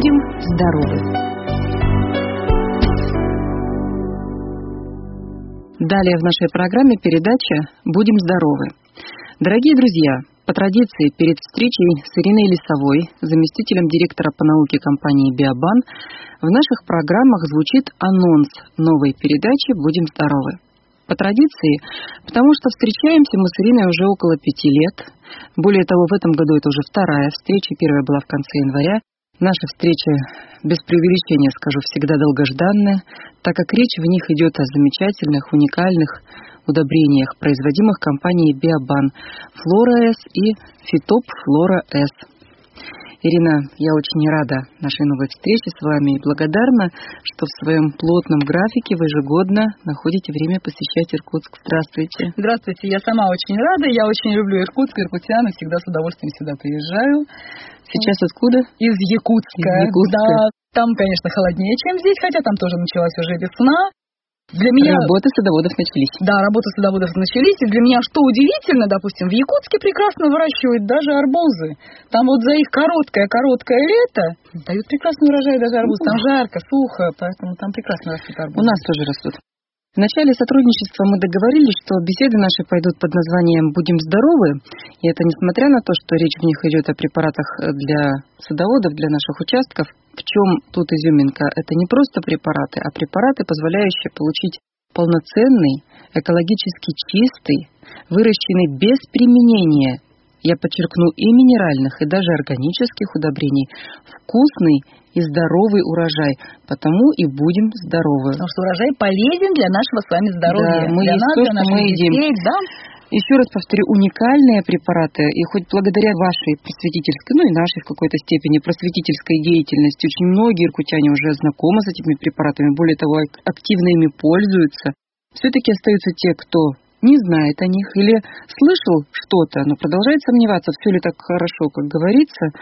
будем здоровы. Далее в нашей программе передача «Будем здоровы». Дорогие друзья, по традиции перед встречей с Ириной Лисовой, заместителем директора по науке компании «Биобан», в наших программах звучит анонс новой передачи «Будем здоровы». По традиции, потому что встречаемся мы с Ириной уже около 5 лет. Более того, в этом году это уже вторая встреча, первая была в конце января. Наши встречи, без преувеличения скажу, всегда долгожданные, так как речь в них идет о замечательных, уникальных удобрениях, производимых компанией «Биобан», «Флора С» и «Фитоп Флора С». Ирина, я очень рада нашей новой встрече с вами и благодарна, что в своем плотном графике вы ежегодно находите время посещать Иркутск. Здравствуйте. Здравствуйте, я сама очень рада, я очень люблю Иркутск, иркутян, и всегда с удовольствием сюда приезжаю. Сейчас откуда? Из Якутска. Да, там, конечно, холоднее, чем здесь, хотя там тоже началась уже весна. Для меня... Работы садоводов начались. Да, работы садоводов начались. И для меня что удивительно, допустим, в Якутске прекрасно выращивают даже арбузы. Там вот за их короткое лето дают прекрасный урожай даже арбуз. Там жарко, сухо, поэтому там прекрасно растут арбузы. У нас тоже растут. В начале сотрудничества мы договорились, что беседы наши пойдут под названием «Будем здоровы». И это несмотря на то, что речь в них идет о препаратах для садоводов, для наших участков. В чем тут изюминка? Это не просто препараты, а препараты, позволяющие получить полноценный, экологически чистый, выращенный без применения, я подчеркну, и минеральных, и даже органических удобрений, вкусный и здоровый урожай. Потому и будем здоровы. Потому что урожай полезен для нашего с вами здоровья. Да, мы для есть нас, то, для что мы едим. Детей, да? Еще раз повторю, уникальные препараты, и хоть благодаря вашей просветительской, ну и нашей в какой-то степени просветительской деятельности, очень многие иркутяне уже знакомы с этими препаратами, более того, активно ими пользуются, все-таки остаются те, кто не знает о них или слышал что-то, но продолжает сомневаться, все ли так хорошо, как говорится.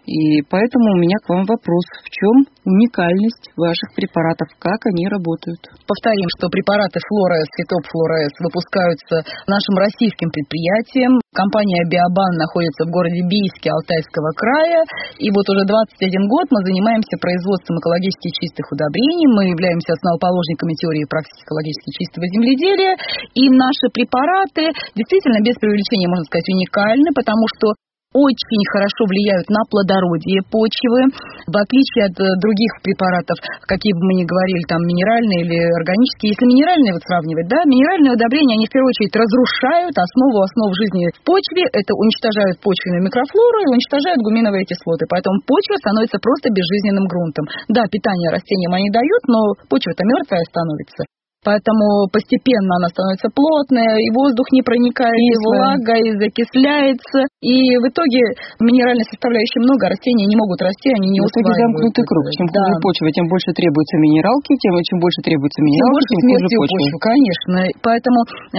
И поэтому у меня к вам вопрос. В чем уникальность ваших препаратов? Как они работают? Повторим, что препараты Флора С, Фитоп Флора С выпускаются нашим российским предприятием. Компания «Биобан» находится в городе Бийске Алтайского края. И вот уже 21 год мы занимаемся производством экологически чистых удобрений. Мы являемся основоположниками теории и практики экологически чистого земледелия. И наши препараты действительно, без преувеличения, можно сказать, уникальны, потому что очень хорошо влияют на плодородие почвы, в отличие от других препаратов, какие бы мы ни говорили, там минеральные или органические. Если минеральные вот сравнивать, да, минеральные удобрения, они в первую очередь разрушают основу жизни в почве, это уничтожают почвенную микрофлору и уничтожают гуминовые кислоты, поэтому почва становится просто безжизненным грунтом. Да, питание растениям они дают, но почва-то мертвая становится. Поэтому постепенно она становится плотная, и воздух не проникает, и влага, и закисляется. И в итоге минеральной составляющей много, растения не могут расти, они не усваивают. В итоге замкнутый круг. Чем хуже почва, тем больше требуется минералки, чем больше требуется минералки, тем хуже почва. Конечно. Поэтому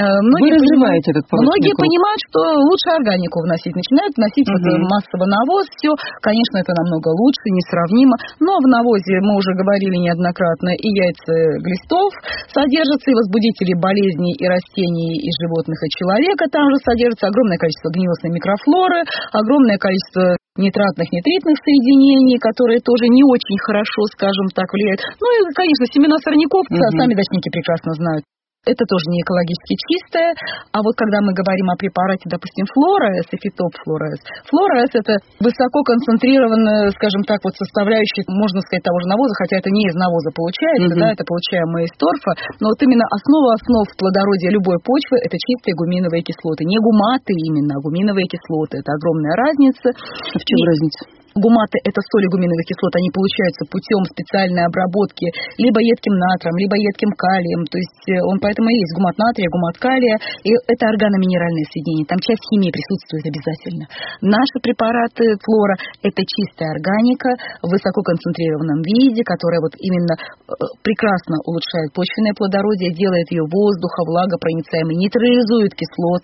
многие понимают, что лучше органику вносить. Начинают вносить массово навоз, все. Конечно, это намного лучше, несравнимо. Но в навозе, мы уже говорили неоднократно, и яйца глистов содержатся, и возбудители болезней и растений, и животных, и человека. Там же содержится огромное количество гнилостной микрофлоры, огромное количество нитратных, нитритных соединений, которые тоже не очень хорошо, скажем так, влияют. Ну и, конечно, семена сорняков, сами дачники прекрасно знают. Это тоже не экологически чистое. А вот когда мы говорим о препарате, допустим, Флора С и Фитоп Флора С. Флора С – это высоко концентрированная, скажем так, вот составляющая, можно сказать, того же навоза, хотя это не из навоза получается, да, это получаем мы из торфа. Но вот именно основа основ плодородия любой почвы – это чистые гуминовые кислоты. Не гуматы именно, а гуминовые кислоты. Это огромная разница. А в чем разница? Гуматы – это соли гуминовых кислот, они получаются путем специальной обработки либо едким натрием, либо едким калием. То есть он поэтому и есть гумат натрия, гумат калия. И это органоминеральные соединения. Там часть химии присутствует обязательно. Наши препараты Флора – это чистая органика в высококонцентрированном виде, которая вот именно прекрасно улучшает почвенное плодородие, делает ее воздухо, влагопроницаемой, нейтрализует кислотность.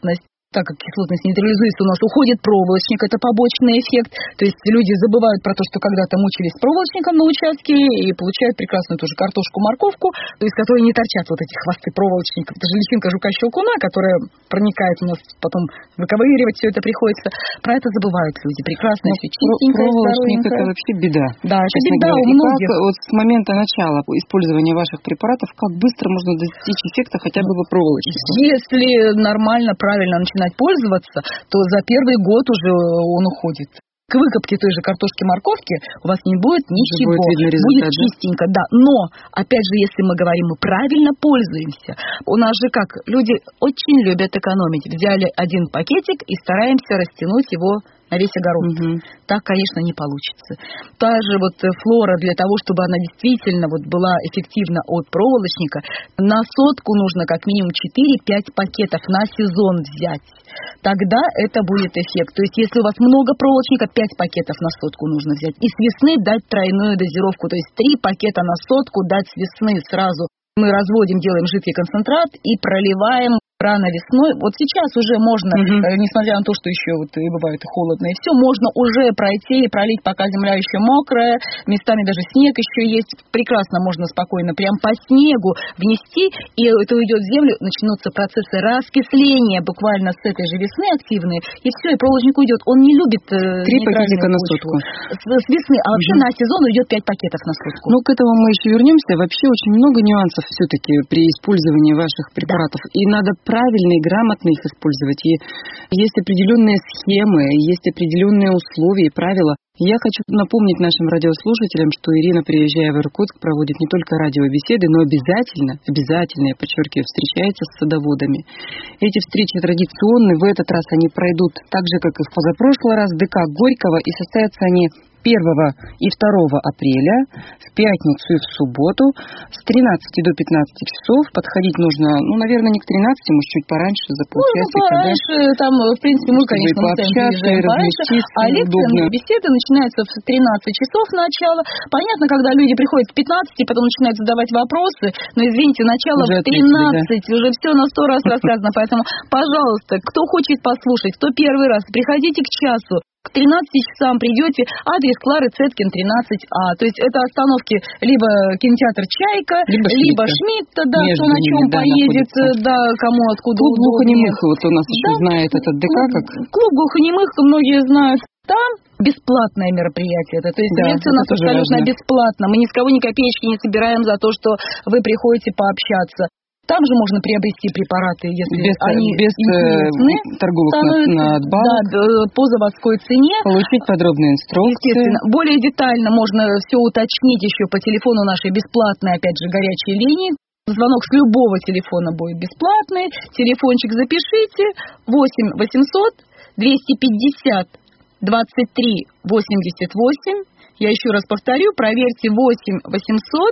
Так как кислотность нейтрализуется, у нас уходит проволочник, это побочный эффект. То есть люди забывают про то, что когда-то мучились проволочником на участке и получают прекрасную тоже картошку, морковку, из которой не торчат вот эти хвосты проволочников. Это же личинка жука-щелкуна, которая проникает у нас, потом выковыривать все это приходится. Про это забывают люди. Прекрасно, все чистенькое, проволочник — это вообще беда. Да, это беда говоря. у многих. Как вот с момента начала использования ваших препаратов, как быстро можно достичь эффекта хотя бы по проволочнику? Если нормально, правильно начинать пользоваться, то за первый год уже он уходит. К выкопке той же картошки-морковки у вас не будет ничего. Будет чистенько, да. Но, опять же, если мы говорим, мы правильно пользуемся. У нас же как, люди очень любят экономить. Взяли один пакетик и стараемся растянуть его на весь огород. Так, конечно, не получится. Та же вот флора, для того, чтобы она действительно вот была эффективна от проволочника, на сотку нужно как минимум 4-5 пакетов на сезон взять. Тогда это будет эффект. То есть, если у вас много проволочника, 5 пакетов на сотку нужно взять. И с весны дать тройную дозировку. То есть, 3 пакета на сотку дать с весны сразу. Мы разводим, делаем жидкий концентрат и проливаем рано весной. Вот сейчас уже можно, несмотря на то, что еще вот и бывает и холодно, и все, можно уже пройти и пролить, пока земля еще мокрая, местами даже снег еще есть. Прекрасно можно спокойно прям по снегу внести, и это уйдет в землю, начнутся процессы раскисления буквально с этой же весны активные, и все, и проволочник уйдет. Он не любит 3 пакетика на сотку. С весны, а вообще на сезон уйдет 5 пакетов на сотку. Ну, к этому мы еще вернемся. Вообще очень много нюансов все-таки при использовании ваших препаратов. И надо правильно и грамотно их использовать. И есть определенные схемы, есть определенные условия и правила. Я хочу напомнить нашим радиослушателям, что Ирина, приезжая в Иркутск, проводит не только радиобеседы, но обязательно, я подчеркиваю, встречается с садоводами. Эти встречи традиционны, в этот раз они пройдут так же, как и в позапрошлый раз, в ДК Горького, и состоятся они 1 и 2 апреля, в пятницу и в субботу, с 13 до 15 часов. Подходить нужно, наверное, не к 13, может, чуть пораньше, за полчасика. Пораньше, там, в принципе, мы, конечно, приезжаем пораньше, а лекция, беседа начинается в 13 часов начала. Понятно, когда люди приходят к 15, потом начинают задавать вопросы, но, извините, начало уже в 13, уже все на 100 раз рассказано, поэтому, пожалуйста, кто хочет послушать, кто первый раз, приходите к часу. К 13 часам придете, адрес Клары Цеткин, 13А. То есть это остановки либо кинотеатр «Чайка», либо Шмидта, да, кто на чем поедет, да, кому откуда Клуб глухонемых, вот у нас еще знает этот ДК как. Клуб глухонемых, многие знают. Там бесплатное мероприятие. То есть лекция у нас абсолютно бесплатно. Мы ни с кого ни копеечки не собираем за то, что вы приходите пообщаться. Там же можно приобрести препараты, если они без торговых надбавок. Да, по заводской цене. Получить подробные инструкции. Естественно. Более детально можно все уточнить еще по телефону нашей бесплатной, опять же, горячей линии. Звонок с любого телефона будет бесплатный. Телефончик запишите. 8 800 250 23 88. Я еще раз повторю, проверьте. 8 800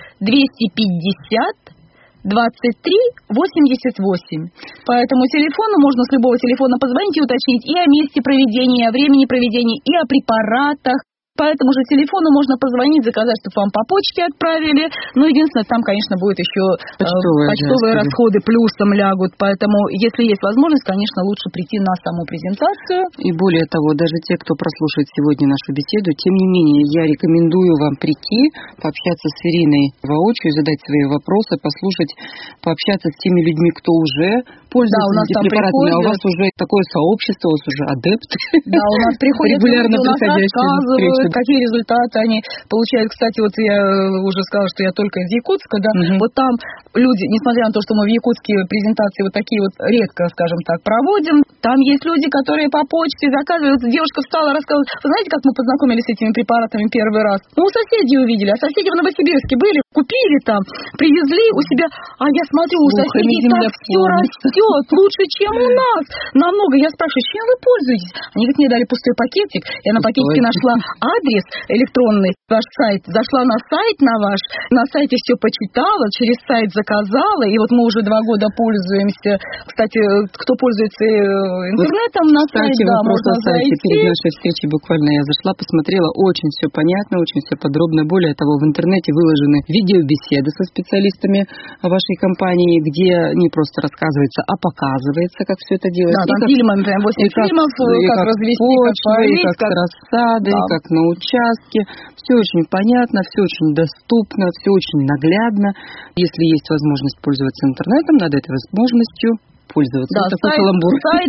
250 23 88. По этому телефону можно с любого телефона позвонить и уточнить и о месте проведения, и о времени проведения, и о препаратах. По этому же телефону можно позвонить, заказать, чтобы вам по почте отправили. Но единственное, там, конечно, будет еще почтовые расходы плюсом лягут. Поэтому, если есть возможность, конечно, лучше прийти на саму презентацию. И более того, даже те, кто прослушает сегодня нашу беседу, тем не менее, я рекомендую вам прийти, пообщаться с Ириной воочию, задать свои вопросы, послушать, пообщаться с теми людьми, кто уже пользуется этими препаратами. А у вас уже такое сообщество, у вас уже адепты. Да, у нас приходят регулярно приходящие на встречу. Какие результаты они получают. Кстати, вот я уже сказала, что я только из Якутска, да, вот там люди, несмотря на то, что мы в Якутске презентации вот такие вот редко, скажем так, проводим, там есть люди, которые по почте заказывают. Девушка встала, рассказывала, вы знаете, как мы познакомились с этими препаратами первый раз? Мы у соседей увидели, а соседи в Новосибирске были, купили там, привезли у себя, а я смотрю, у соседей так все растет, лучше, чем у нас. Намного. Я спрашиваю, чем вы пользуетесь? Они говорят, мне дали пустой пакетик, я на пакетике нашла адрес электронный, ваш сайт, зашла на сайт на сайте все почитала, через сайт заказала, и вот мы уже 2 года пользуемся. Кстати, кто пользуется интернетом, на сайт, да, можно зайти. Перед нашей встречей буквально я зашла, посмотрела, очень все понятно, очень все подробно. Более того, в интернете выложены видеобеседы со специалистами вашей компании, где не просто рассказывается, а показывается, как все это делается. Да, там фильмы, например, 8 фильмов, как развести, как полить, как с рассадой, как на участке. Все очень понятно, все очень доступно, все очень наглядно. Если есть возможность пользоваться интернетом, надо этой возможностью пользоваться. Да, сайт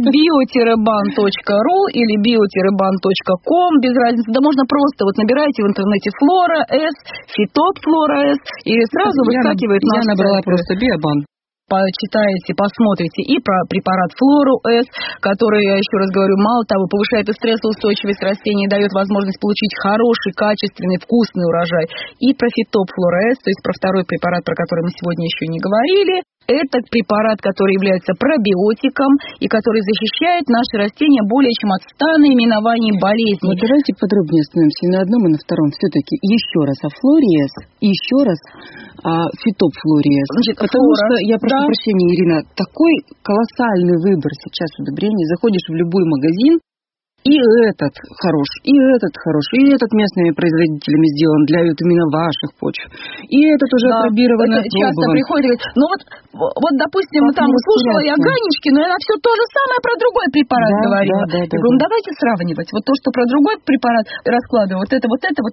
bio-ban.ru или bio-ban.com, без разницы. Да можно просто, вот набираете в интернете Флора С, Фитоп Флора С, и сразу выскакивает наш сайт. Я набрала просто Биобан. Почитаете, посмотрите и про препарат Флору С, который, я еще раз говорю, мало того, повышает и стрессоустойчивость растений, дает возможность получить хороший, качественный, вкусный урожай, и про Фитоп Флора С, то есть про второй препарат, про который мы сегодня еще не говорили. Это препарат, который является пробиотиком и который защищает наши растения более чем от 100 наименований болезней. Вот давайте подробнее остановимся и на одном, и на втором. Все-таки еще раз о Флоре С и еще раз о Фитоп Флоре С. Значит, потому что, я прошу прощения, Ирина, такой колоссальный выбор сейчас удобрений. Заходишь в любой магазин, и этот хорош, и этот местными производителями сделан для именно ваших почв. И этот уже опробирован, опробован. Часто приходят и говорят, вот допустим, там слушала я Ганечки, но она все то же самое про другой препарат говорила. Я говорю, давайте сравнивать. Вот то, что про другой препарат раскладываю, вот это.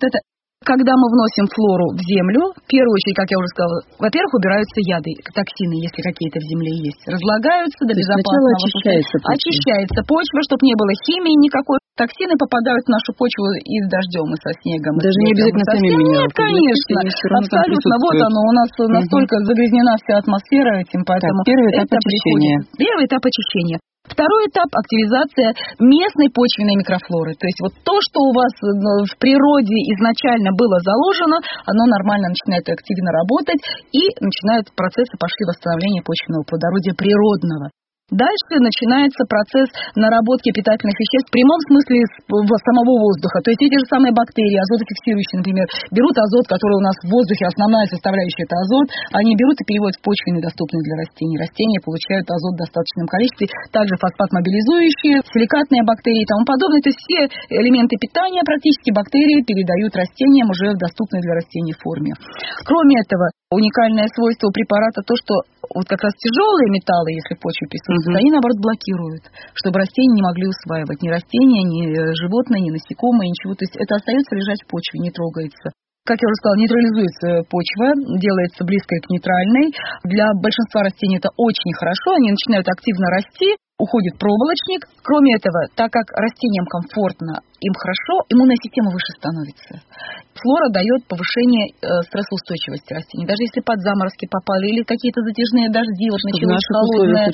Когда мы вносим флору в землю, в первую очередь, как я уже сказала, во-первых, убираются яды, токсины, если какие-то в земле есть. Разлагаются до безопасного. Очищается почва, чтобы не было химии никакой. Токсины попадают в нашу почву и с дождем, и со снегом. Даже не обязательно сами минералы. Нет, конечно. Абсолютно. Вот оно, у нас настолько загрязнена вся атмосфера этим, поэтому первый этап очищения. Первый этап очищения. Второй этап – активизация местной почвенной микрофлоры. То есть вот то, что у вас в природе изначально было заложено, оно нормально начинает активно работать, и начинают процессы пошли восстановления почвенного плодородия природного. Дальше начинается процесс наработки питательных веществ в прямом смысле самого воздуха. То есть эти же самые бактерии, азотофиксирующие, например, берут азот, который у нас в воздухе, основная составляющая – это азот, они берут и переводят в почвы, недоступные для растений. Растения получают азот в достаточном количестве, также фосфат-мобилизующие, силикатные бактерии и тому подобное. То есть все элементы питания практически бактерии передают растениям уже в доступной для растений форме. Кроме этого, уникальное свойство у препарата то, что вот как раз тяжелые металлы, если в почве присутствуют, они, наоборот, блокируют, чтобы растения не могли усваивать. Ни растения, ни животные, ни насекомые, ничего. То есть это остается лежать в почве, не трогается. Как я уже сказала, нейтрализуется почва, делается близкой к нейтральной. Для большинства растений это очень хорошо, они начинают активно расти, уходит проволочник. Кроме этого, так как растениям комфортно, им хорошо, иммунная система выше становится. Флора дает повышение стрессоустойчивости растений. Даже если под заморозки попали или какие-то затяжные дожди, вот началось холодное,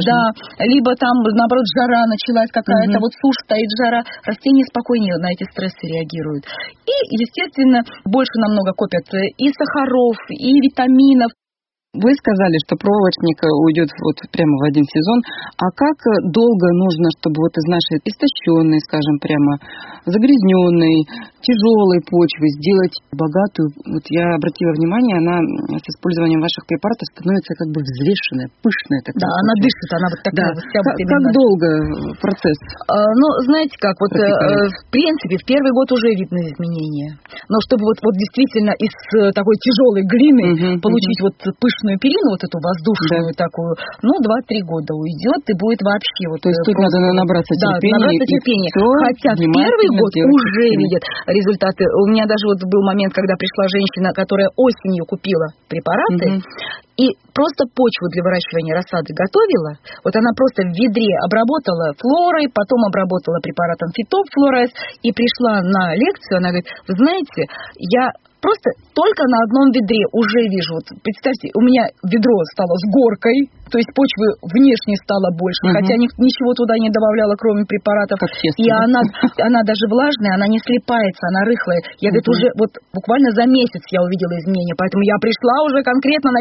либо там, наоборот, жара началась какая-то, вот сушь стоит, жара, растения спокойнее на эти стрессы реагируют. И, естественно, больше намного копят и сахаров, и витаминов. Вы сказали, что проволочник уйдет вот прямо в один сезон. А как долго нужно, чтобы вот из нашей истощенной, скажем прямо, загрязненной, тяжелой почвы сделать богатую? Вот я обратила внимание, она с использованием ваших препаратов становится как бы взвешенная, пышная такая. Да, почва. Она дышит, она вот такая. Да. Вот как долго процесс? Ну, знаете как, вот в принципе, в первый год уже видно изменения. Но чтобы вот действительно из такой тяжелой глины получить вот пышную перину, вот эту воздушную такую, 2-3 года уйдет, и будет вообще вот... То есть тут надо набраться терпения. Да, набраться терпения. Хотя в первый год уже видят результаты. У меня даже вот был момент, когда пришла женщина, которая осенью купила препараты, и просто почву для выращивания рассады готовила. Вот она просто в ведре обработала флорой, потом обработала препаратом Фитоп Флора С, и пришла на лекцию, она говорит, вы знаете, я просто только на одном ведре уже вижу, вот представьте, у меня ведро стало с горкой, то есть почвы внешне стало больше, хотя ничего туда не добавляла, кроме препаратов. И она даже влажная, она не слипается, она рыхлая. Я, говорит, уже вот буквально за месяц я увидела изменения, поэтому я пришла уже конкретно на весь участок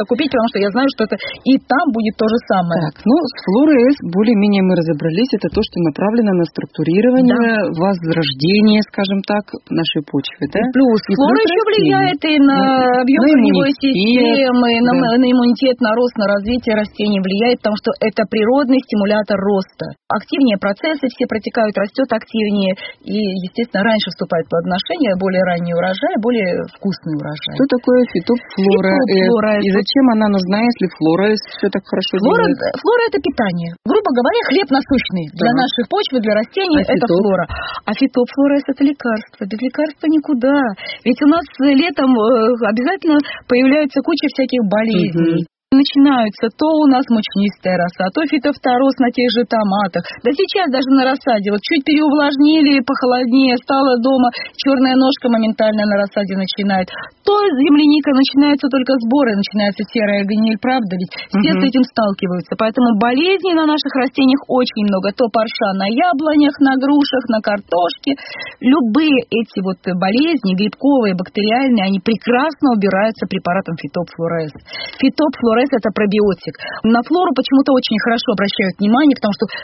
просто купить, потому что я знаю, что это и там будет то же самое. Так, ну, с Флорой С более-менее мы разобрались. Это то, что направлено на структурирование, возрождение, скажем так, нашей почвы, да? Плюс флора еще влияет и на объем корневой системы, на иммунитет, на рост, на развитие растений влияет, потому что это природный стимулятор роста. Активнее процессы все протекают, растет активнее, и, естественно, раньше вступает в плодоношение, более ранний урожай, более вкусный урожай. Что такое фитофлора С? И зачем она нужна, если флора С все так хорошо делает? Флора – это питание. Грубо говоря, хлеб насущный. Для наших почв, для растений это флора. А фитофлора С – это лекарство. Без лекарства никуда. Ведь у нас летом обязательно появляется куча всяких болезней. Начинаются то у нас мучнистая роса, то фитофтороз на тех же томатах. Да сейчас даже на рассаде. Вот чуть переувлажнили, похолоднее, стало дома, черная ножка моментально на рассаде начинает. То земляника начинаются только сборы, начинается серая гниль, правда ведь? Все с этим сталкиваются. Поэтому болезней на наших растениях очень много. То парша на яблонях, на грушах, на картошке. Любые эти вот болезни, грибковые, бактериальные, они прекрасно убираются препаратом фитофлора С. Фитофлора С – это пробиотик. На флору почему-то очень хорошо обращают внимание, потому что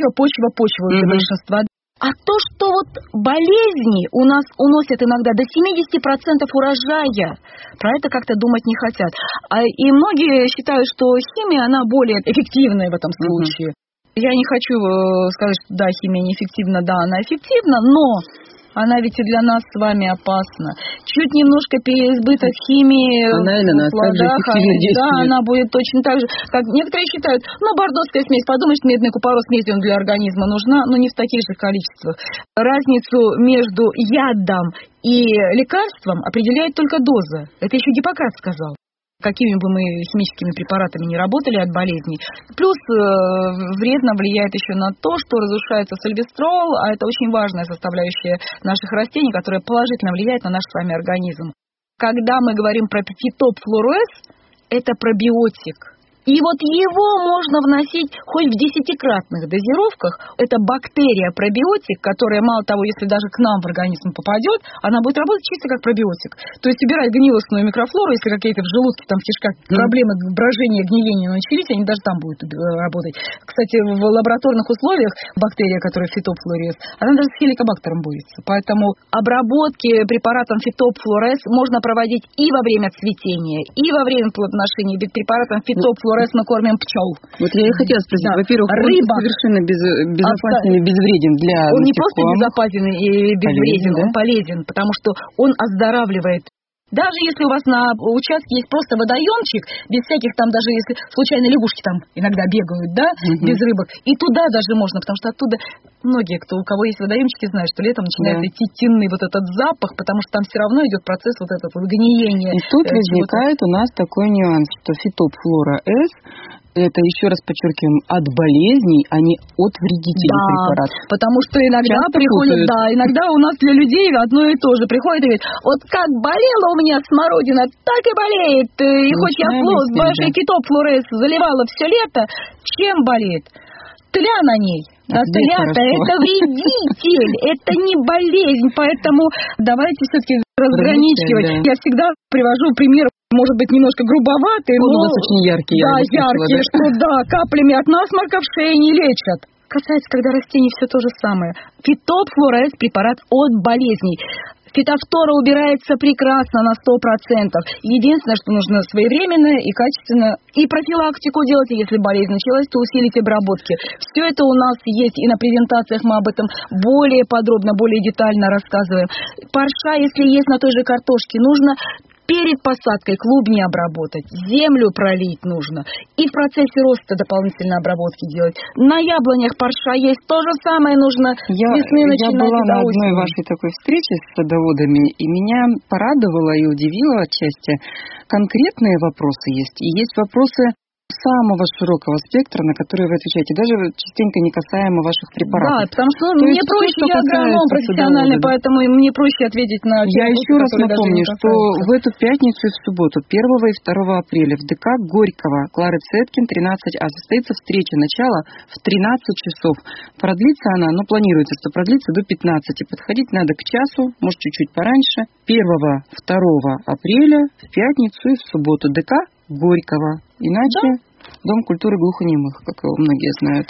почва для большинства. А то, что вот болезни у нас уносят иногда до 70% урожая, про это как-то думать не хотят. И многие считают, что химия, она более эффективная в этом случае. Я не хочу сказать, что да, химия неэффективна, да, она эффективна, но она ведь и для нас с вами опасна. Чуть немножко переизбыток химии она и на нас также эффективно действует. Да, она будет точно так же, как некоторые считают, бордоская смесь, подумаешь, медный купорос смесь для организма нужна, но не в таких же количествах. Разницу между ядом и лекарством определяет только доза. Это еще Гиппократ сказал. Какими бы мы химическими препаратами не работали от болезней. Плюс вредно влияет еще на то, что разрушается сальвестрол, а это очень важная составляющая наших растений, которая положительно влияет на наш с вами организм. Когда мы говорим про фитофлору С, это пробиотик. И вот его можно вносить хоть в 10-кратных дозировках. Это бактерия-пробиотик, которая, мало того, если даже к нам в организм попадет, она будет работать чисто как пробиотик. То есть убирать гнилостную микрофлору, если какие-то в желудке, там в кишках проблемы брожения, гниения начались, они даже там будут работать. Кстати, в лабораторных условиях бактерия, которая фитофлора С, она даже с хеликобактером борется. Поэтому обработки препаратом фитофлора С можно проводить и во время цветения, и во время плодоношения. Ведь препаратом фитофлора С мы кормим пчел. Вот я и хотела спросить, во-первых, рыба совершенно безопасен и безвреден для Он не просто безопасен и безвреден, он полезен, потому что он оздоравливает. Даже если у вас на участке есть просто водоемчик, без всяких там, даже если случайно лягушки там иногда бегают, да, без рыбок, и туда даже можно, потому что оттуда многие, у кого есть водоемчики, знают, что летом начинает идти тинный вот этот запах, потому что там все равно идет процесс вот этого гниения. И тут возникает у нас такой нюанс, что фитофлора С, это, еще раз подчеркиваем, от болезней, а не от вредителей препаратов. Потому что иногда приходит, иногда у нас для людей одно и то же. Приходит и говорит, вот как болела у меня смородина, так и болеет. И хоть я вашей фитофлорой С заливала все лето, чем болеет? Тля на ней. А тля-то это вредитель, это не болезнь, поэтому давайте все-таки разграничивать. Я всегда привожу пример, может быть, немножко грубоватый, но... у вас очень яркий. Да, яркий, что каплями от насморка в шее не лечат. Касается, когда растений все то же самое. Фитофлора С препарат от болезней. Фитофтора убирается прекрасно на 100%. Единственное, что нужно своевременно и качественно, и профилактику делать, и если болезнь началась, то усилить обработки. Все это у нас есть, и на презентациях мы об этом более подробно, более детально рассказываем. Парша, если есть на той же картошке, нужно перед посадкой клубни обработать, землю пролить нужно, и в процессе роста дополнительно обработки делать. На яблонях парша есть, то же самое нужно весны начинать. Я была на одной вашей такой встрече с садоводами, и меня порадовало и удивило отчасти. Конкретные вопросы есть, и есть вопросы самого широкого спектра, на которые вы отвечаете, даже частенько не касаемо ваших препаратов. Да, потому что мне проще, я агроном профессиональный, поэтому мне проще ответить на... Я еще раз напомню, что в эту пятницу и в субботу, 1 и 2 апреля, в ДК Горького, Клары Цеткин, 13А, состоится встреча, начало в 13 часов. Продлится она, планируется, что продлится до 15. Подходить надо к часу, может, чуть-чуть пораньше. 1-2 апреля, в пятницу и в субботу, ДК Горького. Иначе Дом культуры глухонемых, как его многие знают.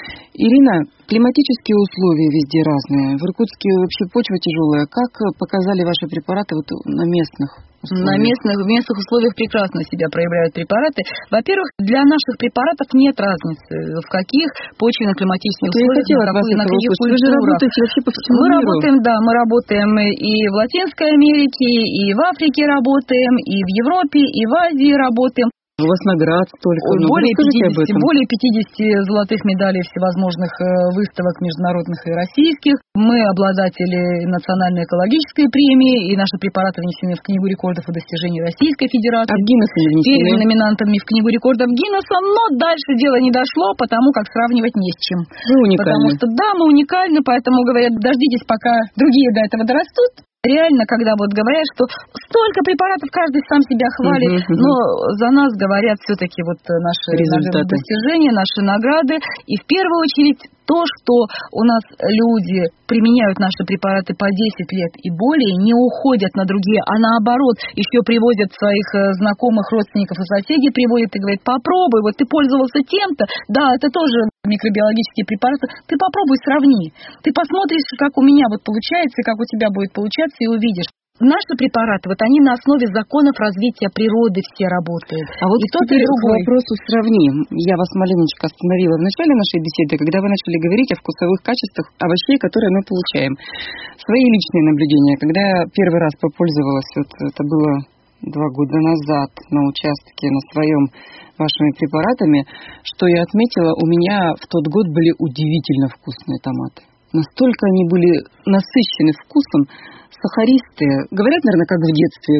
Ирина, климатические условия везде разные. В Иркутске вообще почва тяжелая. Как показали ваши препараты вот на местных условиях? В местных условиях прекрасно себя проявляют препараты. Во-первых, для наших препаратов нет разницы, в каких почвенно-климатических условиях, на каких культурах. Вы же работаете вообще по всему миру. Мы работаем и в Латинской Америке, и в Африке работаем, и в Европе, и в Азии работаем. У вас наград столько много. Более 50 золотых медалей всевозможных выставок международных и российских. Мы обладатели национальной экологической премии, и наши препараты внесены в Книгу рекордов и достижений Российской Федерации. А в Гиннесс внесены? Перед номинантами в Книгу рекордов Гиннесса, но дальше дело не дошло, потому как сравнивать не с чем. Вы уникальны. Потому что, мы уникальны, поэтому говорят, дождитесь, пока другие до этого дорастут. Реально, когда вот говорят, что столько препаратов, каждый сам себя хвалит, но за нас говорят все-таки вот наши достижения, наши награды. И в первую очередь то, что у нас люди применяют наши препараты по 10 лет и более, не уходят на другие, а наоборот, еще привозят своих знакомых, родственников и соседей, приводят и говорят, попробуй, вот ты пользовался тем-то, да, это тоже микробиологические препараты, ты попробуй, сравни. Ты посмотришь, как у меня вот получается, и как у тебя будет получаться, и увидишь. Наши препараты, вот они на основе законов развития природы все работают. А вот теперь к вопросу сравним. Я вас маленечко остановила в начале нашей беседы, когда вы начали говорить о вкусовых качествах овощей, которые мы получаем. Свои личные наблюдения, когда я первый раз попользовалась, вот это было 2 года назад на участке, на своем вашими препаратами, что я отметила, у меня в тот год были удивительно вкусные томаты. Настолько они были насыщены вкусом, сахаристые. Говорят, наверное, как в детстве.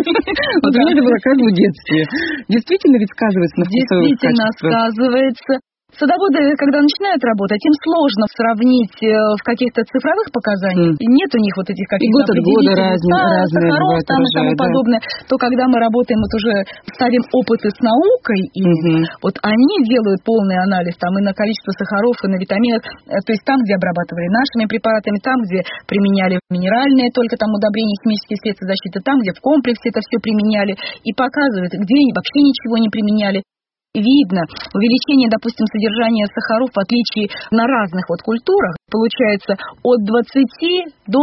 Вот у меня это было как в детстве. Действительно ведь сказывается на вкусовых качествах? Действительно сказывается. Садоводы, когда начинают работать, им сложно сравнить в каких-то цифровых показаниях. Нет у них вот этих каких-то определителей, сахаров там и тому подобное. То, когда мы работаем, вот уже ставим опыты с наукой, и вот они делают полный анализ там и на количество сахаров, и на витаминов. То есть там, где обрабатывали нашими препаратами, там, где применяли минеральные, только там удобрения, химические средства защиты, там, где в комплексе это все применяли, и показывают, где вообще ничего не применяли. Видно увеличение, допустим, содержания сахаров в отличие на разных вот культурах, получается от 20 до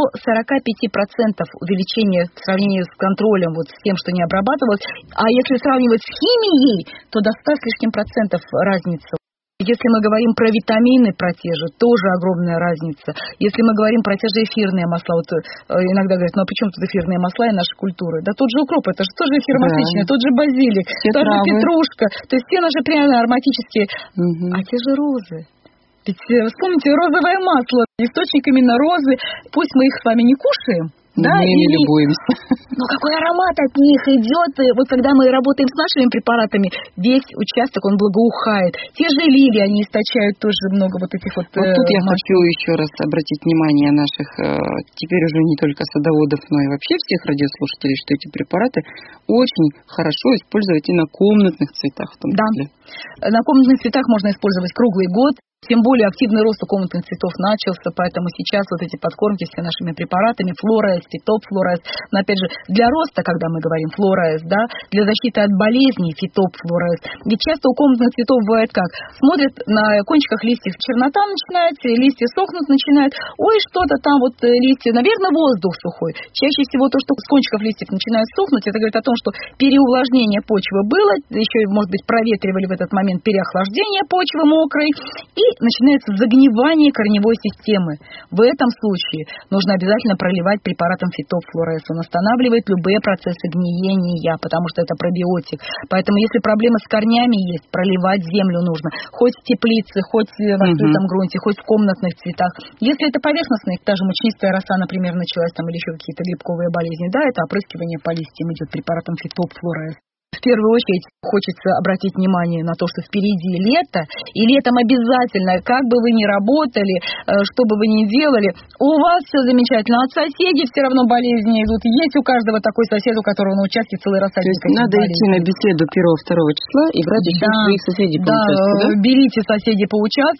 45% увеличение в сравнении с контролем, вот с тем, что не обрабатывалось. А если сравнивать с химией, то до 100 с лишним процентов разница. Если мы говорим про витамины, про те же, тоже огромная разница. Если мы говорим про те же эфирные масла, вот иногда говорят, ну а при чем тут эфирные масла и наши культуры? Да тот же укроп, это же тоже эфиромасличный, тот же базилик, та же петрушка, то есть все наши пряные ароматические, а те же розы. Ведь вспомните, розовое масло, источник именно розы, пусть мы их с вами не кушаем, да, мы ими любуемся. Но какой аромат от них идет. Вот когда мы работаем с нашими препаратами, весь участок, он благоухает. Те же лилии, они источают тоже много вот этих вот... Вот тут я хочу еще раз обратить внимание наших, теперь уже не только садоводов, но и вообще всех радиослушателей, что эти препараты очень хорошо использовать и на комнатных цветах в том числе. На комнатных цветах можно использовать круглый год. Тем более активный рост у комнатных цветов начался, поэтому сейчас вот эти подкормки все нашими препаратами, Флораэс, Фитоп Флораэс, но опять же, для роста, когда мы говорим Флораэс, да, для защиты от болезней Фитоп Флораэс. Ведь часто у комнатных цветов бывает как? Смотрят на кончиках листьев, чернота начинается, листья сохнут начинают, ой, что-то там вот листья, наверное, воздух сухой. Чаще всего то, что с кончиков листьев начинает сохнуть, это говорит о том, что переувлажнение почвы было, еще, может быть, проветривали в этот момент переохлаждение почвы мокрой, и начинается загнивание корневой системы. В этом случае нужно обязательно проливать препаратом Фитоп Флораэс. Он останавливает любые процессы гниения, потому что это пробиотик. Поэтому, если проблемы с корнями есть, проливать землю нужно. Хоть в теплице, хоть в открытом грунте, хоть в комнатных цветах. Если это поверхностные, та же мучнистая роса, например, началась там, или еще какие-то грибковые болезни, да, это опрыскивание по листьям идет препаратом Фитоп Флораэс. В первую очередь хочется обратить внимание на то, что впереди лето, и летом обязательно, как бы вы ни работали, что бы вы ни делали, у вас все замечательно. От соседей все равно болезни идут. Есть у каждого такой сосед, у которого на участке целый рассадник. То есть надо идти на беседу 1-2 числа и брать еще своих соседей по участку, да? Берите соседей по участку.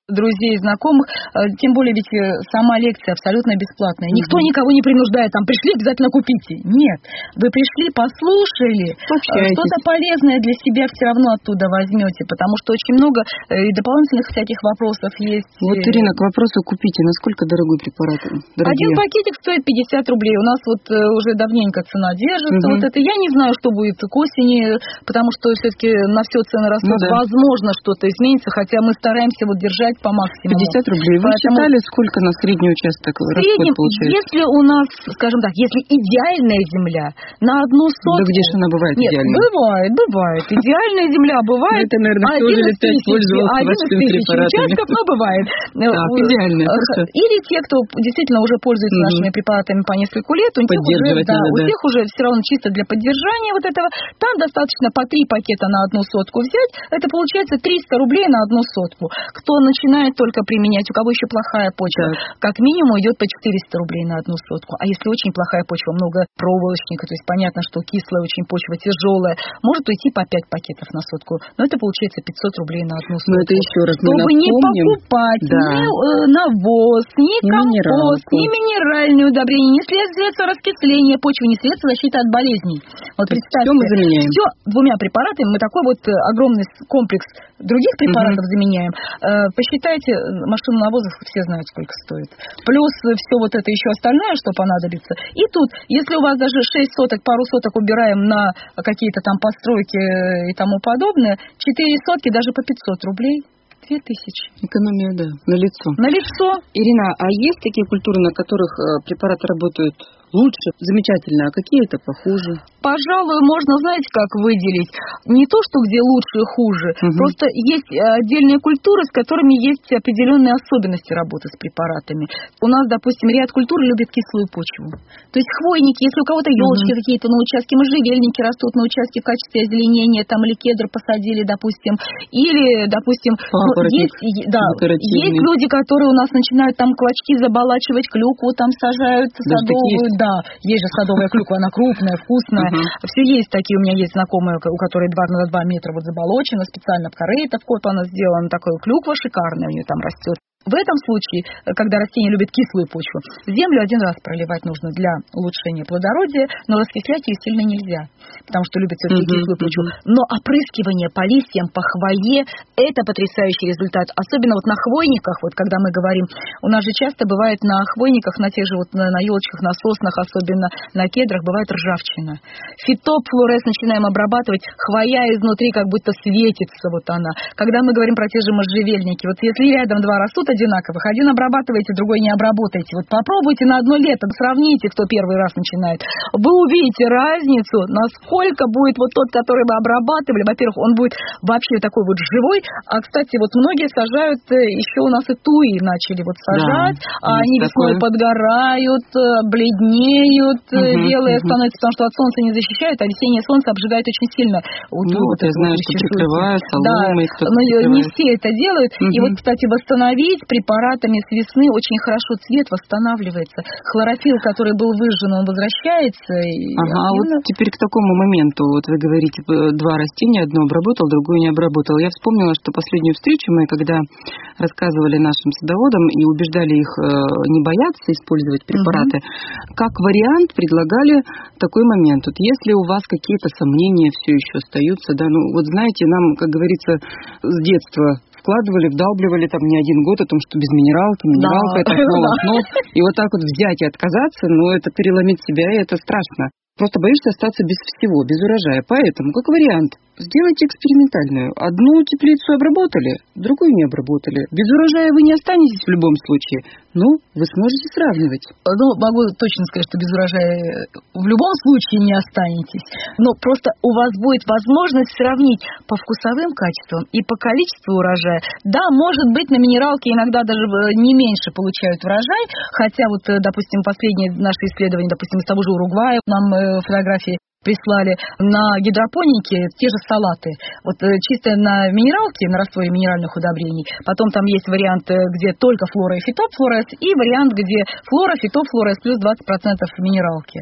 друзей, знакомых. Тем более ведь сама лекция абсолютно бесплатная. Никто никого не принуждает, там, пришли, обязательно купите. Нет. Вы пришли, послушали, что-то полезное для себя все равно оттуда возьмете, потому что очень много и дополнительных всяких вопросов есть. Вот, Ирина, к вопросу купите. Насколько дорогой препарат? Один пакетик стоит 50 рублей. У нас вот уже давненько цена держится. Вот это я не знаю, что будет к осени, потому что все-таки на все цены растут. Возможно, что-то изменится, хотя мы стараемся вот держать по максимуму. 50 рублей. Вы считали, сколько на средний участок расход получается? Если у нас, скажем так, если идеальная земля на одну сотку... Да где же она бывает идеальной? Нет, бывает. Идеальная земля бывает. Это, наверное, кто же лет 5 пользовался вашими препаратами. Участков, но бывает. Так, идеальная, хорошо. Или те, кто действительно уже пользуется нашими препаратами по нескольку лет, у них уже все равно чисто для поддержания вот этого. Там достаточно по 3 пакета на одну сотку взять. Это получается 300 рублей на одну сотку. Кто начинает только применять, у кого еще плохая почва, как минимум идет по 400 рублей на одну сотку. А если очень плохая почва, много проволочника, то есть понятно, что кислая очень почва, тяжелая, может уйти по 5 пакетов на сотку. Но это получается 500 рублей на одну сотку. Но это еще раз чтобы не покупать ни навоз, ни компост, ни минеральные удобрения, ни средства раскисления почвы, ни средства защиты от болезней. Вот представьте, все мы заменяем. Все 2 препаратами, мы такой вот огромный комплекс других препаратов заменяем. Посчитайте, машину навозов все знают, сколько стоит. Плюс все вот это еще остальное, что понадобится. И тут, если у вас даже 6 соток, пару соток убираем на какие-то там постройки и тому подобное, 4 сотки даже по 500 рублей. 2000. Экономия, да, на лицо. Ирина, а есть такие культуры, на которых препараты работают лучше, замечательно, а какие-то похуже? Пожалуй, можно, знаете, как выделить. Не то, что где лучше и хуже, просто есть отдельные культуры, с которыми есть определенные особенности работы с препаратами. У нас, допустим, ряд культур любит кислую почву. То есть хвойники, если у кого-то елочки какие-то на участке, можжевельники растут на участке в качестве озеленения, там, или кедр посадили, допустим, или, допустим, есть люди, которые у нас начинают там клочки заболачивать, клюкву там сажают, садовую. Да, есть же садовая клюква, она крупная, вкусная. Все есть такие, у меня есть знакомые, у которой 2 на 2 метра вот заболочена, специально в корыто вкопана, сделана такая клюква шикарная у нее там растет. В этом случае, когда растение любит кислую почву, землю 1 раз проливать нужно для улучшения плодородия, но раскислять ее сильно нельзя, потому что любит все-таки кислую почву. Но опрыскивание по листьям, по хвое – это потрясающий результат. Особенно вот на хвойниках, вот когда мы говорим, у нас же часто бывает на хвойниках, на тех же вот на елочках, на соснах, особенно на кедрах, бывает ржавчина. Фитоп, флорес начинаем обрабатывать, хвоя изнутри как будто светится вот она. Когда мы говорим про те же можжевельники, вот если рядом 2 растут одинаковых, один обрабатываете, другой не обработаете. Вот попробуйте на одно лето, сравните, кто первый раз начинает. Вы увидите разницу, насколько будет вот тот, который вы обрабатывали. Во-первых, он будет вообще такой вот живой. А, кстати, вот многие сажают, еще у нас и туи начали вот сажать, а они весной подгорают, бледнеют, белые становятся, потому что от солнца не защищают, а весеннее солнце обжигает очень сильно. Вот я знаю, что прикрывают соломой. Да, но не все это делают. И вот, кстати, восстановить препаратами с весны очень хорошо цвет восстанавливается. Хлорофилл, который был выжжен, он возвращается. Вот теперь к такому моменту. Вот вы говорите, 2 растения, одно обработал, другое не обработал. Я вспомнила, что последнюю встречу мы, когда рассказывали нашим садоводам и убеждали их не бояться использовать препараты, как вариант предлагали такой момент. Вот если у вас какие-то сомнения все еще остаются, да, ну вот знаете, нам, как говорится, с детства вкладывали, вдалбливали там не 1 год о том, что без минералка это основа. И вот так вот взять и отказаться, это переломить себя, и это страшно. Просто боишься остаться без всего, без урожая. Поэтому, как вариант, сделайте экспериментальную. Одну теплицу обработали, другую не обработали. Без урожая вы не останетесь в любом случае, но вы сможете сравнивать. Могу точно сказать, что без урожая в любом случае не останетесь. Но просто у вас будет возможность сравнить по вкусовым качествам и по количеству урожая. Да, может быть, на минералке иногда даже не меньше получают урожай, хотя вот, допустим, последние наши исследования, допустим, из того же Уругвая, нам фотографии прислали на гидропонике те же салаты. Вот чисто на минералке, на растворе минеральных удобрений. Потом там есть вариант, где только флора и фитоп флорес, и вариант, где флора, фитоп флорес плюс 20% минералки.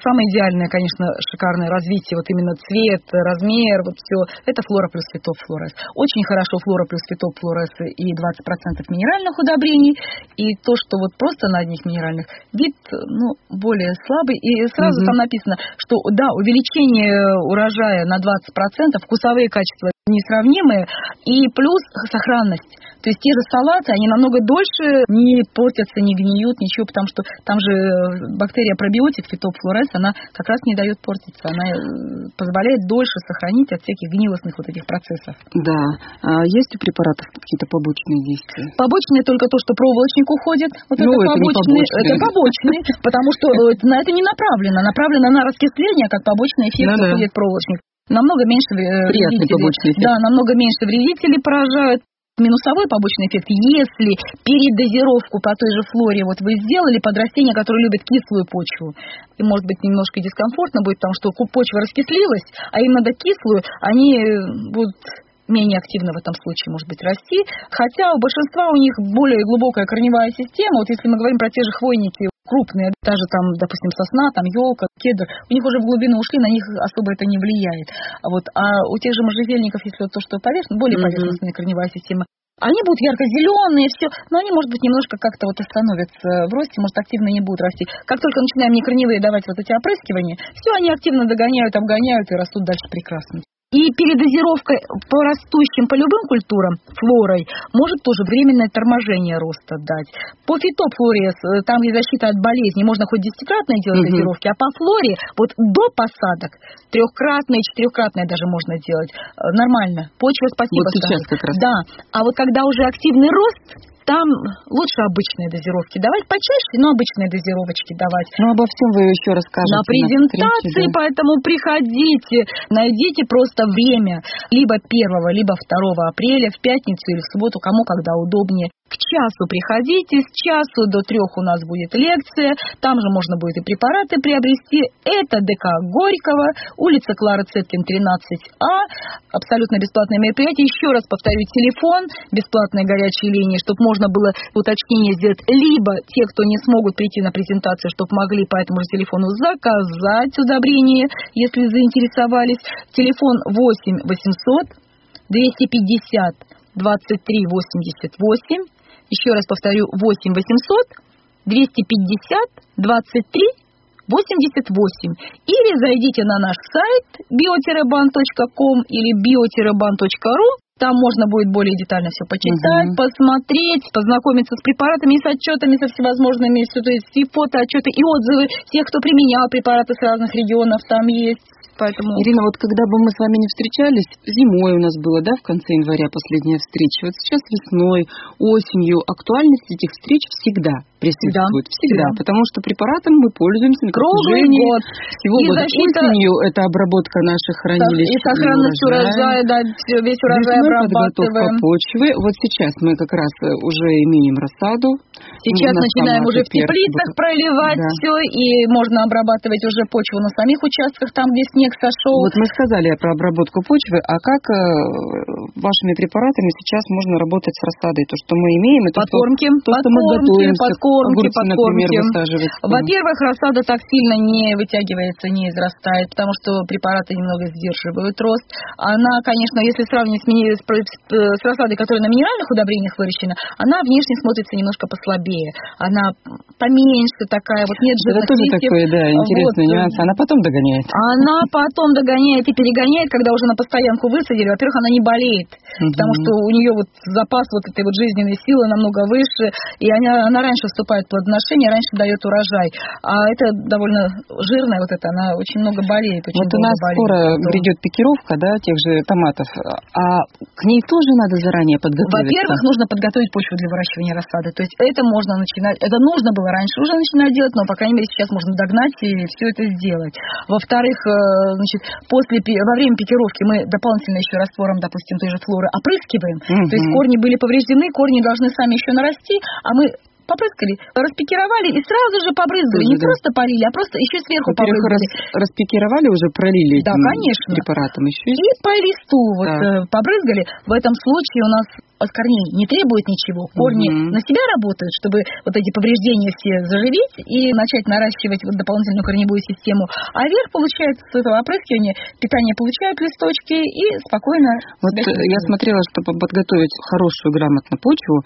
самое идеальное, конечно, шикарное развитие, вот именно цвет, размер, вот все, это флора плюс фитоп флорес. Очень хорошо флора плюс фитоп флорес и 20% минеральных удобрений, и то, что вот просто на одних минеральных, вид, более слабый, и сразу там написано, что, да, увеличение урожая на 20%, вкусовые качества несравнимые, и плюс сохранность. То есть те же салаты, они намного дольше не портятся, не гниют, ничего, потому что там же бактерия пробиотик, фитоп флорес, она как раз не дает портиться, она позволяет дольше сохранить от всяких гнилостных вот этих процессов. Да. А есть у препаратов какие-то побочные действия? Побочные только то, что проволочник уходит. Вот это побочный. Это побочный, потому что на это не направлено. Направлено на раскисление, как побочный эффект уходит проволочник. Намного меньше вредителей. Да, намного меньше вредителей поражают. Минусовой побочный эффект, если передозировку по той же флоре вот вы сделали под растения, которые любят кислую почву, и может быть немножко дискомфортно будет, потому что почва раскислилась, а им надо кислую, они будут менее активно в этом случае, может быть, расти, хотя у большинства у них более глубокая корневая система. Вот если мы говорим про те же хвойники крупные, даже там, допустим, сосна, там елка, кедр, у них уже в глубину ушли, на них особо это не влияет. А у тех же можжевельников, если вот то, что более поверхностная корневая система, они будут ярко-зеленые, все, но они, может быть, немножко как-то вот остановятся в росте, может, активно не будут расти. Как только начинаем некорневые давать вот эти опрыскивания, все, они активно догоняют, обгоняют и растут дальше прекрасно. И передозировка по растущим, по любым культурам флорой может тоже временное торможение роста дать. По фитофлоре, там, где защита от болезней, можно хоть 10-кратные делать дозировки, а по флоре вот до посадок 3-кратные, 4-кратные даже можно делать. Нормально. Почва спасибо. Вот сейчас как раз. Да. А вот когда уже активный рост, там лучше обычные дозировки давать, почаще, но обычные дозировочки давать. Обо всем вы еще расскажете. На презентации, поэтому приходите, найдите просто время, либо 1, либо 2 апреля, в пятницу или в субботу, кому когда удобнее. К часу приходите, с часу до 3 у нас будет лекция, там же можно будет и препараты приобрести. Это ДК Горького, улица Клары Цеткин, 13А, абсолютно бесплатное мероприятие. Еще раз повторю, телефон, бесплатные горячие линии, чтобы можно было уточнение сделать, либо те, кто не смогут прийти на презентацию, чтобы могли по этому же телефону заказать удобрение, если заинтересовались. Телефон 8 800 250 23 88. Еще раз повторю, 8 800 250 23 88. Или зайдите на наш сайт bio-ban.com или bio-ban.ru. Там можно будет более детально все почитать, посмотреть, познакомиться с препаратами, с отчетами, со всевозможными, то есть и фотоотчеты, и отзывы тех, кто применял препараты с разных регионов, там есть. Поэтому... Ирина, вот когда бы мы с вами не встречались, зимой у нас было, да, в конце января последняя встреча, вот сейчас весной, осенью, актуальность этих встреч всегда присутствует. Всегда. Потому что препаратом мы пользуемся на протяжении всего года. Осенью это обработка наших хранилищ. И сохранность урожая, да, весь урожай обрабатываем. Подготовка почвы. Вот сейчас мы как раз уже имеем рассаду. Сейчас начинаем уже в теплицах проливать все, и можно обрабатывать уже почву на самих участках, там, где снег сошел. Вот мы сказали про обработку почвы, а как вашими препаратами сейчас можно работать с рассадой? То, что мы имеем, это подкормки, то, что мы готовимся. Огурцы, например, высаживать. Во-первых, рассада так сильно не вытягивается, не израстает, потому что препараты немного сдерживают рост. Она, конечно, если сравнить с рассадой, которая на минеральных удобрениях выращена, она внешне смотрится немножко послабее. Она поменьше такая, вот нет жирных листьев. Это тоже такой, да, интересный нюанс. Она потом догоняет. Она потом догоняет и перегоняет, когда уже на постоянку высадили. Во-первых, она не болеет, потому что у нее вот запас вот этой вот жизненной силы намного выше, и она раньше вступает в плодоношение, раньше дает урожай. А это довольно жирная вот эта, она очень много болеет. Очень вот у нас скоро грядет пикировка, да, тех же томатов, а к ней тоже надо заранее подготовиться? Во-первых, нужно подготовить почву для выращивания рассады. То есть это можно начинать, это нужно было раньше уже начинать делать, но, по крайней мере, сейчас можно догнать и все это сделать. Во-вторых, значит, во время пикировки мы дополнительно еще раствором, допустим, той же флоры опрыскиваем. То есть корни были повреждены, корни должны сами еще нарасти, а мы попрыскали, распикировали и сразу же побрызгали. Не просто полили, а просто еще сверху побрызгали. Распикировали, уже пролили этим конечно. препаратом еще. И по листу вот побрызгали. В этом случае у нас от корней не требует ничего. Корни на себя работают, чтобы вот эти повреждения все заживить и начать наращивать вот дополнительную корневую систему. А верх получается с этого опрыскивания, питание получают листочки и спокойно... Вот я смотрела, чтобы подготовить хорошую, грамотную почву,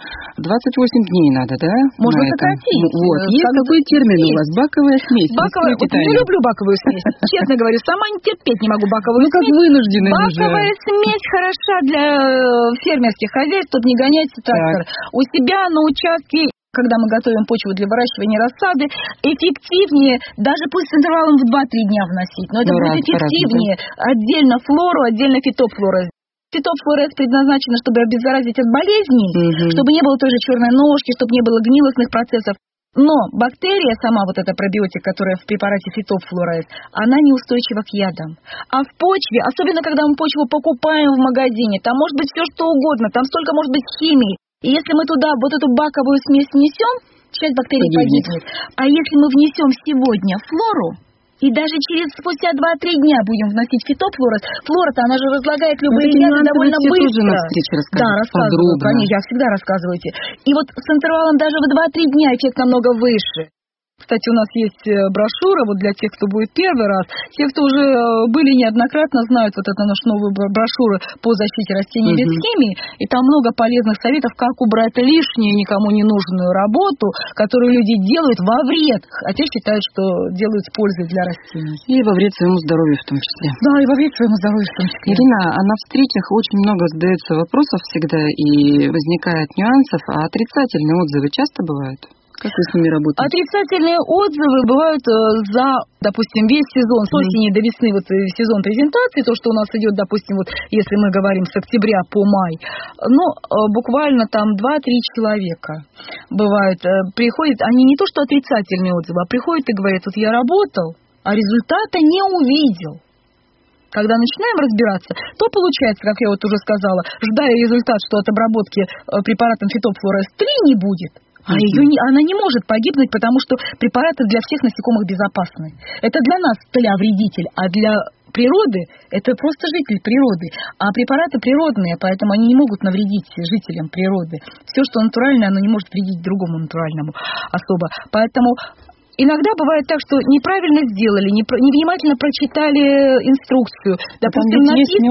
28 дней надо, да? Можно сократить. Вот. Есть такой термин у вас, баковая смесь. Баковая, вот не люблю баковую смесь. Честно говорю, сама не терпеть не могу баковую смесь. Как вынуждены уже. Баковая смесь хороша для фермерских хозяйств, чтобы не гонять трактор. У себя на участке, когда мы готовим почву для выращивания рассады, эффективнее, даже пусть с интервалом в 2-3 дня вносить, но это будет эффективнее. Отдельно флору, отдельно фитофлора. Фитофлора предназначена, чтобы обеззаразить от болезней, чтобы не было той же черной ножки, чтобы не было гнилостных процессов. Но бактерия, сама вот эта пробиотик, которая в препарате фитофлора, она неустойчива к ядам. А в почве, особенно когда мы почву покупаем в магазине, там может быть все что угодно, там столько может быть химии. И если мы туда вот эту баковую смесь внесем, часть бактерий погибнет. А если мы внесем сегодня флору, и даже спустя 2-3 дня будем вносить фитофлора, флора-то она же разлагает любые яды довольно быстро. Тоже на встрече да, рассказываю, конечно, я всегда рассказываю. И вот с интервалом даже в 2-3 дня эффект намного выше. Кстати, у нас есть брошюра вот для тех, кто будет первый раз. Те, кто уже были неоднократно, знают вот эту нашу новую брошюру по защите растений без химии. И там много полезных советов, как убрать лишнюю, никому не нужную работу, которую люди делают во вред, хотя считают, что делают с пользой для растений. И во вред своему здоровью в том числе. Да, и во вред своему здоровью в том числе. Ирина, а на встречах очень много задается вопросов всегда и возникает нюансов, а отрицательные отзывы часто бывают? Как вы с ними работаете? Отрицательные отзывы бывают за, допустим, весь сезон, с осени до весны, вот сезон презентации, то, что у нас идет, допустим, вот если мы говорим с октября по май, ну, буквально там 2-3 человека бывают, приходят, они не то что отрицательные отзывы, а приходят и говорят, вот я работал, а результата не увидел. Когда начинаем разбираться, то получается, как я вот уже сказала, ждая результат, что от обработки препаратом фитофлора С3 не будет, она не может погибнуть, потому что препараты для всех насекомых безопасны. Это для нас вредитель, а для природы это просто житель природы. А препараты природные, поэтому они не могут навредить жителям природы. Все, что натуральное, оно не может вредить другому натуральному особо. Поэтому... Иногда бывает так, что неправильно сделали, невнимательно прочитали инструкцию. Допустим,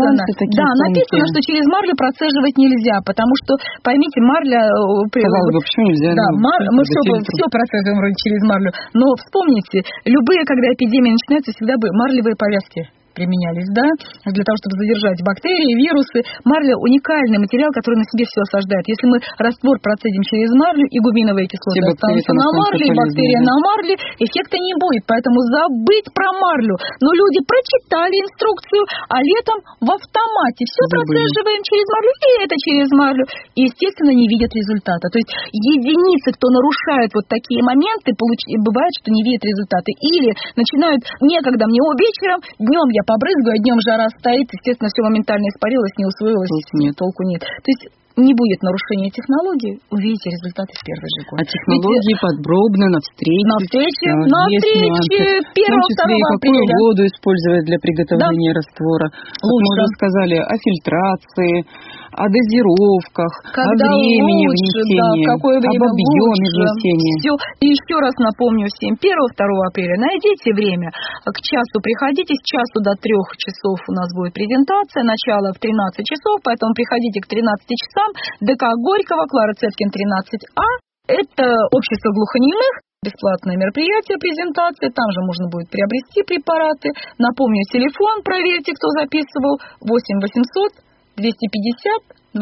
написано, что через марлю процеживать нельзя, потому что, поймите, марля... Казалось бы, почему нельзя? Да, мы все процеживаем вроде через марлю. Но вспомните, любые, когда эпидемии начинаются, всегда бы марлевые повязки применялись, да, для того, чтобы задержать бактерии, вирусы. Марля — уникальный материал, который на себе все осаждает. Если мы раствор процедим через марлю, и гуминовые кислоты останутся на марле, и бактерия на марле, эффекта не будет. Поэтому забыть про марлю. Но люди прочитали инструкцию, а летом в автомате все процеживаем через марлю, и это через марлю. И, естественно, не видят результата. То есть единицы, кто нарушает вот такие моменты, бывает, что не видят результаты. Или начинают, некогда мне вечером, днем я побрызгаю, а днем жара стоит, естественно, все моментально испарилось, не усвоилось, толку нет. То есть не будет нарушения технологий, увидите результаты в первый же год. А технологии подробно на встрече. На встрече 1-2 апреля. Какую воду использовать для приготовления раствора. Мы уже сказали о фильтрации, о дозировках, о времени внесения, об объеме внесения. Все. И еще раз напомню всем, 1-2 апреля найдите время, к часу приходите, с часу до 3 часов у нас будет презентация, начало в 13 часов, поэтому приходите к 13 часам, ДК Горького, Клара Цеткин, 13А. Это общество глухонемых, бесплатное мероприятие, презентация, там же можно будет приобрести препараты. Напомню, телефон, проверьте, кто записывал, 8 800 250 23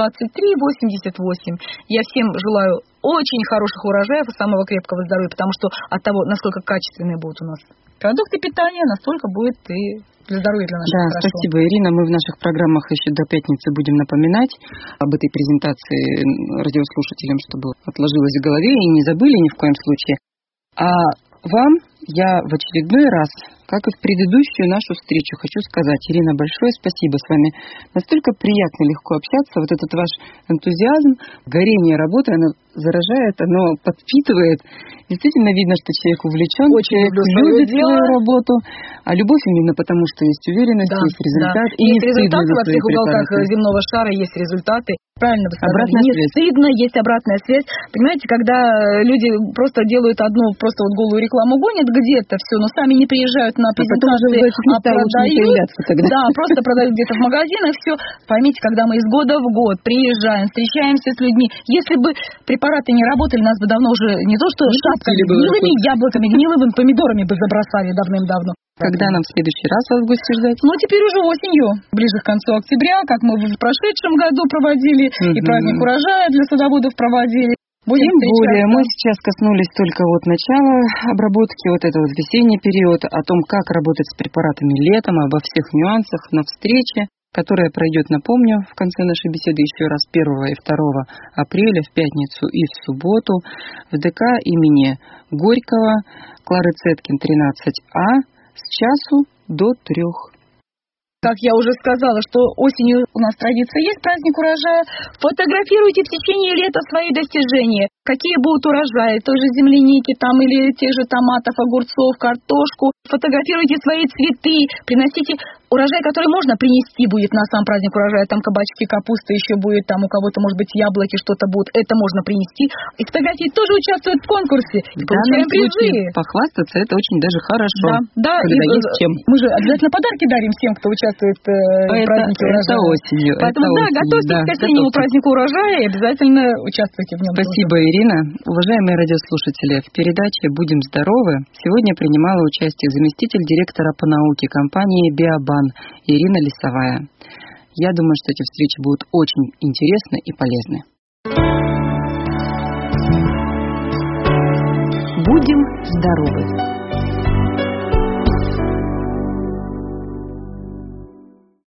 88. Я всем желаю очень хороших урожаев и самого крепкого здоровья, потому что от того, насколько качественные будут у нас продукты питания, настолько будет и для здоровья для нашего. Да, спасибо, Ирина. Мы в наших программах еще до пятницы будем напоминать об этой презентации радиослушателям, чтобы отложилось в голове и не забыли ни в коем случае. А вам я в очередной раз, как и в предыдущую нашу встречу, хочу сказать, Ирина, большое спасибо. С вами настолько приятно, легко общаться. Вот этот ваш энтузиазм, горение работы, оно заражает, оно подпитывает. Действительно видно, что человек увлечен, очень любит свою работу. А любовь именно потому, что есть уверенность, есть результат. Да. И есть результаты во всех уголках земного шара, есть результаты. Правильно вы сказали. Обратная связь. Стыдно, есть обратная связь. Понимаете, когда люди просто делают одну, просто вот голую рекламу гонят где-то все, но сами не приезжают на презентации, а продают. Да, просто продают где-то в магазинах все. Поймите, когда мы из года в год приезжаем, встречаемся с людьми, если бы препараты не работали, нас бы давно уже не то что шапками, гнилыми яблоками, гнилыми помидорами бы забросали давным-давно. Когда нам в следующий раз вас в гости ждать? Ну, теперь уже осенью, ближе к концу октября, как мы в прошедшем году проводили, и праздник урожая для садоводов проводили. Тем более, мы сейчас коснулись только вот начала обработки, вот это вот весенний период, о том, как работать с препаратами летом, обо всех нюансах на встрече, которая пройдет, напомню, в конце нашей беседы еще раз 1 и 2 апреля, в пятницу и в субботу, в ДК имени Горького, Клары Цеткин, 13А, с часу до 3. Как я уже сказала, что осенью у нас традиция есть праздник урожая. Фотографируйте в течение лета свои достижения. Какие будут урожаи, той же земляники там или тех же томатов, огурцов, картошку. Фотографируйте свои цветы, приносите урожай, который можно принести будет на сам праздник урожая. Там кабачки, капуста еще будет, там у кого-то, может быть, яблоки, что-то будут. Это можно принести. И фотографии тоже участвуют в конкурсе. И получаем призы. Похвастаться это очень даже хорошо. Да. Когда есть чем. Мы же обязательно подарки дарим всем, кто участвует в празднике урожая. Это осенью. Поэтому готовьтесь к осеннему празднику урожая и обязательно участвуйте в нем. Спасибо, Ирина. Уважаемые радиослушатели, в передаче «Будем здоровы» сегодня принимала участие заместитель директора по науке компании «Биобан» Ирина Лисовая. Я думаю, что эти встречи будут очень интересны и полезны. Будем здоровы.